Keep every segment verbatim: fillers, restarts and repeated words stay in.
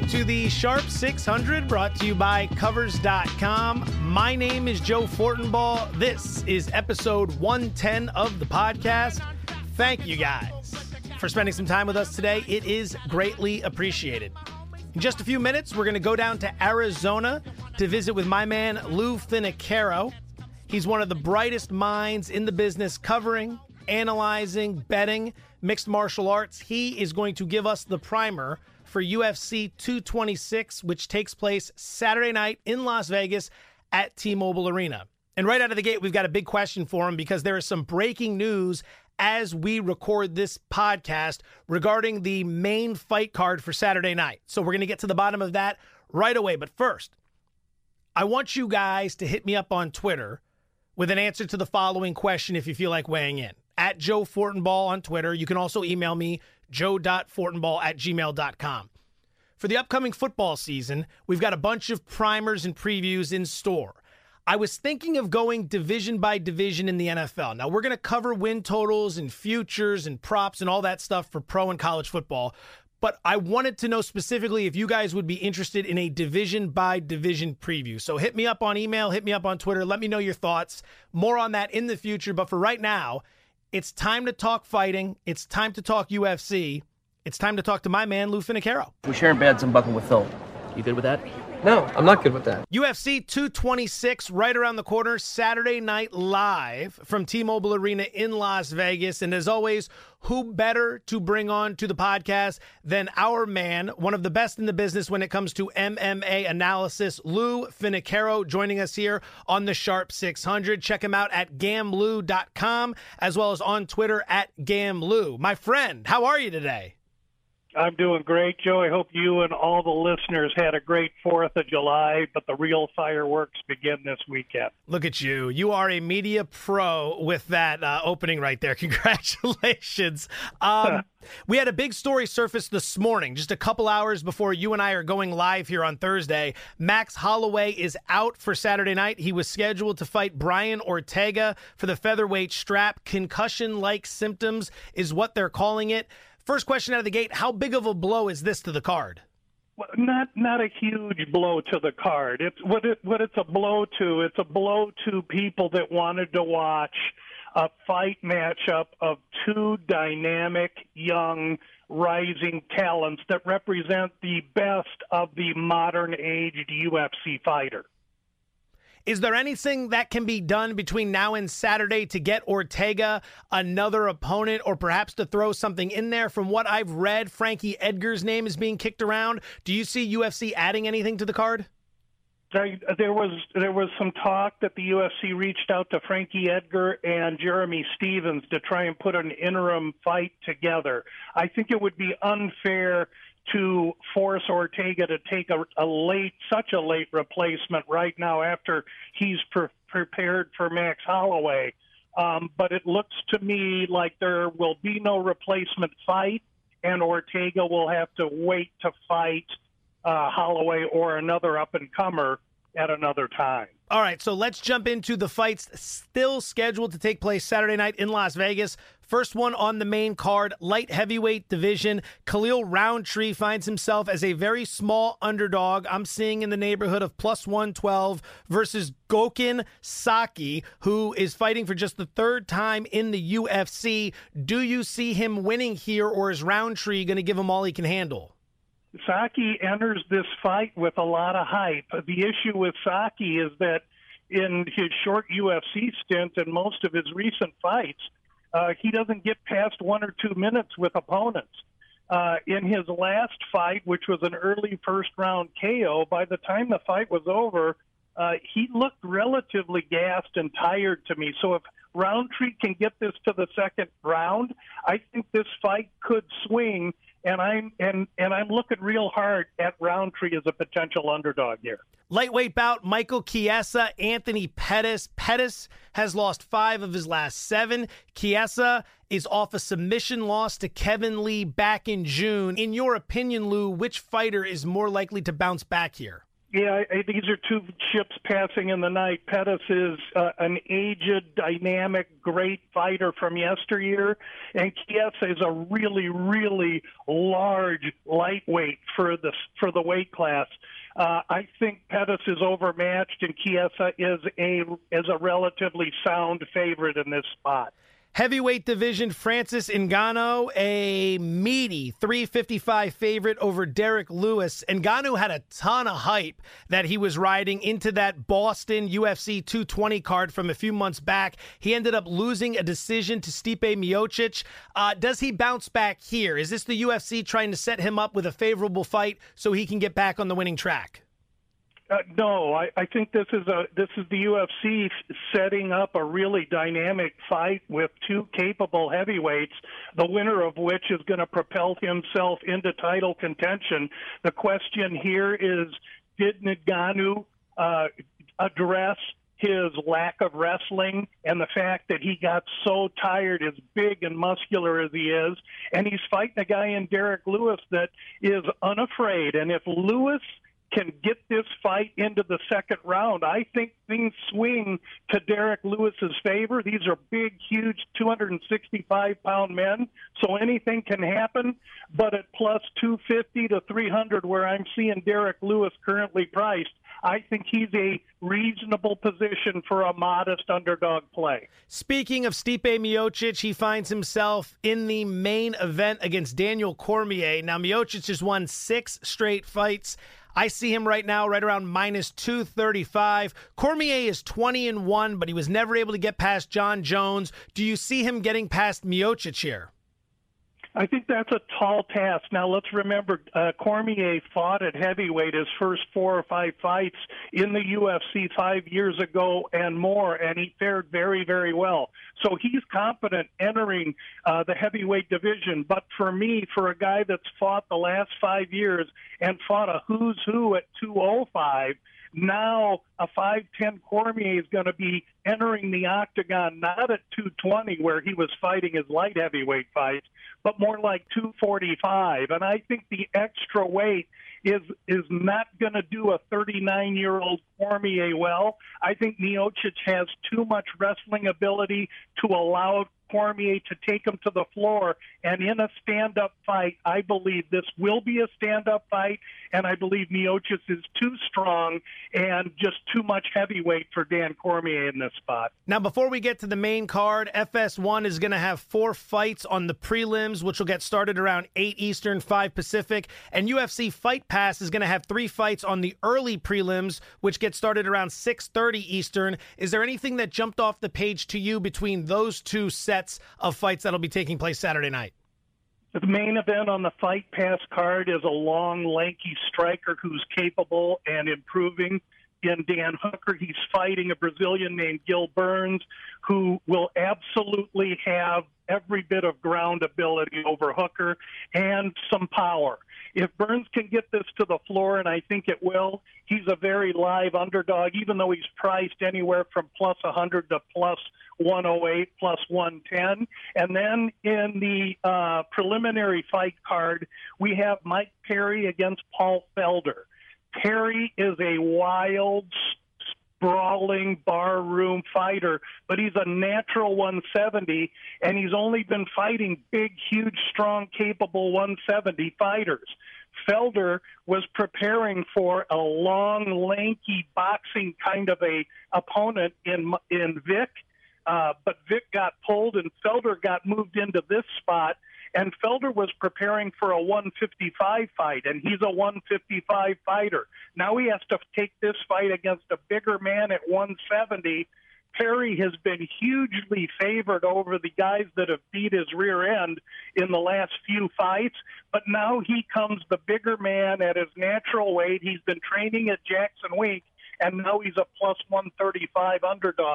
to the Sharp six hundred, brought to you by Covers dot com. My name is Joe Fortenbaugh. This is episode one ten of the podcast. Thank you guys for spending some time with us today. It is greatly appreciated. In just a few minutes, we're going to go down to Arizona to visit with my man, Lou Finocchiaro. He's one of the brightest minds in the business covering, analyzing, betting, mixed martial arts. He is going to give us the primer for U F C two twenty-six, which takes place Saturday night in Las Vegas at T-Mobile Arena. And right out of the gate, we've got a big question for him because there is some breaking news as we record this podcast regarding the main fight card for Saturday night. So we're going to get to the bottom of that right away. But first, I want you guys to hit me up on Twitter with an answer to the following question if you feel like weighing in. At Joe Fortenbaugh on Twitter. You can also email me, joe dot fortenbaugh at gmail dot com. For the upcoming football season, we've got a bunch of primers and previews in store. I was thinking of going division by division in the N F L. Now, we're going to cover win totals and futures and props and all that stuff for pro and college football. But I wanted to know specifically if you guys would be interested in a division by division preview. So hit me up on email, hit me up on Twitter. Let me know your thoughts. More on that in the future. But for right now, it's time to talk fighting. It's time to talk U F C. It's time to talk to my man, Lou Finocchiaro. We're sharing beds and bucking with Phil. You good with that? No, I'm not good with that. U F C two twenty-six right around the corner, Saturday night live from T-Mobile Arena in Las Vegas. And as always, who better to bring on to the podcast than our man, one of the best in the business when it comes to M M A analysis, Lou Finocchiaro, joining us here on the Sharp six hundred. Check him out at gamlou dot com as well as on Twitter at gamlou. My friend, how are you today? I'm doing great, Joe. I hope you and all the listeners had a great fourth of July, but the real fireworks begin this weekend. Look at you. You are a media pro with that uh, opening right there. Congratulations. Um, we had a big story surface this morning, just a couple hours before you and I are going live here on Thursday. Max Holloway is out for Saturday night. He was scheduled to fight Brian Ortega for the featherweight strap. Concussion-like symptoms is what they're calling it. First question out of the gate, how big of a blow is this to the card? Well, not not a huge blow to the card. It's what it what it's a blow to. It's a blow to people that wanted to watch a fight matchup of two dynamic, young, rising talents that represent the best of the modern-aged U F C fighter. Is there anything that can be done between now and Saturday to get Ortega another opponent or perhaps to throw something in there? From what I've read, Frankie Edgar's name is being kicked around. Do you see U F C adding anything to the card? There was there was some talk that the U F C reached out to Frankie Edgar and Jeremy Stevens to try and put an interim fight together. I think it would be unfair to force Ortega to take a, a late, such a late replacement right now after he's pre- prepared for Max Holloway. Um, but it looks to me like there will be no replacement fight, and Ortega will have to wait to fight uh, Holloway or another up-and-comer at another time. All right, so let's jump into the fights still scheduled to take place Saturday night in Las Vegas. First one on the main card, light heavyweight division. Khalil Roundtree finds himself as a very small underdog. I'm seeing in the neighborhood of plus one twelve versus Gokhan Saki, who is fighting for just the third time in the U F C. Do you see him winning here, or is Roundtree going to give him all he can handle? Saki enters this fight with a lot of hype. The issue with Saki is that in his short U F C stint and most of his recent fights, uh, he doesn't get past one or two minutes with opponents. Uh, in his last fight, which was an early first-round K O, by the time the fight was over, uh, he looked relatively gassed and tired to me. So if Roundtree can get this to the second round, I think this fight could swing. And I'm and, and I'm looking real hard at Roundtree as a potential underdog here. Lightweight bout, Michael Chiesa, Anthony Pettis. Pettis has lost five of his last seven. Chiesa is off a submission loss to Kevin Lee back in June. In your opinion, Lou, which fighter is more likely to bounce back here? Yeah, I, these are two ships passing in the night. Pettis is uh, an aged, dynamic, great fighter from yesteryear, and Chiesa is a really, really large lightweight for the for the weight class. Uh, I think Pettis is overmatched, and Chiesa is a is a relatively sound favorite in this spot. Heavyweight division, Francis Ngannou, a meaty three fifty-five favorite over Derek Lewis. Ngannou had a ton of hype that he was riding into that Boston U F C two twenty card from a few months back. He ended up losing a decision to Stipe Miocic. Uh, does he bounce back here? Is this the U F C trying to set him up with a favorable fight so he can get back on the winning track? Uh, no, I, I think this is a this is the U F C setting up a really dynamic fight with two capable heavyweights, the winner of which is going to propel himself into title contention. The question here is, did Ngannou uh, address his lack of wrestling and the fact that he got so tired, as big and muscular as he is, and he's fighting a guy in Derek Lewis that is unafraid. And if Lewis can get this fight into the second round, I think things swing to Derek Lewis's favor. These are big, huge two sixty-five pound men, so anything can happen. But at plus two fifty to three hundred, where I'm seeing Derek Lewis currently priced, I think he's a reasonable position for a modest underdog play. Speaking of Stipe Miocic, he finds himself in the main event against Daniel Cormier. Now, Miocic has won six straight fights. I see him right now right around minus two thirty-five. Cormier is twenty and one, but he was never able to get past John Jones. Do you see him getting past Miocic here? I think that's a tall task. Now, let's remember, uh, Cormier fought at heavyweight his first four or five fights in the U F C five years ago and more, and he fared very, very well. So he's confident entering uh, the heavyweight division. But for me, for a guy that's fought the last five years and fought a who's who at two oh five, now a five ten Cormier is going to be entering the octagon not at two twenty where he was fighting his light heavyweight fights, but more like two forty-five. And I think the extra weight is is not going to do a thirty-nine-year-old Cormier well. I think Miocic has too much wrestling ability to allow Cormier to take him to the floor. And in a stand-up fight, I believe this will be a stand-up fight, and I believe Miocic is too strong and just too much heavyweight for Dan Cormier in this spot. Now, before we get to the main card, F S one is going to have four fights on the prelims, which will get started around eight Eastern, five Pacific, and U F C Fight Pass is going to have three fights on the early prelims, which get started around six thirty Eastern. Is there anything that jumped off the page to you between those two sets of fights that'll be taking place Saturday night? The main event on the Fight Pass card is a long, lanky striker who's capable and improving in Dan Hooker. He's fighting a Brazilian named Gil Burns, who will absolutely have every bit of ground ability over Hooker and some power. If Burns can get this to the floor, and I think it will, he's a very live underdog, even though he's priced anywhere from plus one hundred to plus one oh eight, plus one ten. And then in the uh, preliminary fight card, we have Mike Perry against Paul Felder. Perry is a wild, sprawling barroom fighter, but he's a natural one seventy, and he's only been fighting big, huge, strong, capable one seventy fighters. Felder was preparing for a long, lanky boxing kind of a opponent in in Vic, uh, but Vic got pulled and Felder got moved into this spot. And Felder was preparing for a one fifty-five fight, and he's a one fifty-five fighter. Now he has to take this fight against a bigger man at one seventy. Perry has been hugely favored over the guys that have beat his rear end in the last few fights, but now he comes the bigger man at his natural weight. He's been training at Jackson Wink, and now he's a plus one thirty-five underdog.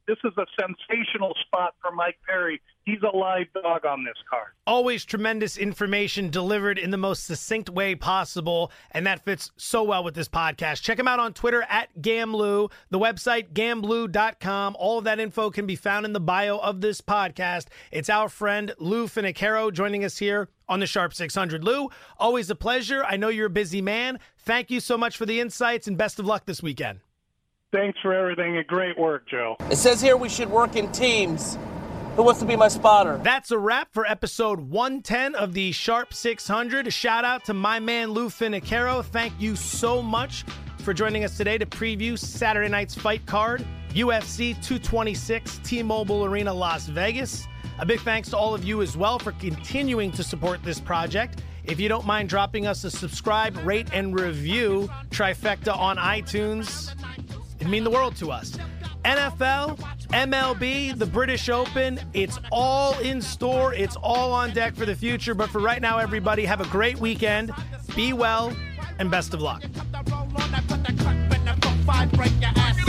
This is a sensational spot for Mike Perry. He's a live dog on this card. Always tremendous information delivered in the most succinct way possible, and that fits so well with this podcast. Check him out on Twitter at Gamblue, the website gamblue dot com. All of that info can be found in the bio of this podcast. It's our friend Lou Finicaro joining us here on the Sharp six hundred. Lou, always a pleasure. I know you're a busy man. Thank you so much for the insights, and best of luck this weekend. Thanks for everything, and great work, Joe. It says here we should work in teams. Who wants to be my spotter? That's a wrap for episode one ten of the Sharp six hundred. A shout out to my man Lou Finicaro. Thank you so much for joining us today to preview Saturday night's fight card, U F C two twenty-six, T-Mobile Arena, Las Vegas. A big thanks to all of you as well for continuing to support this project. If you don't mind dropping us a subscribe, rate, and review trifecta on iTunes, it'd mean the world to us. N F L, M L B, the British Open, it's all in store. It's all on deck for the future. But for right now, everybody, have a great weekend. Be well, and best of luck.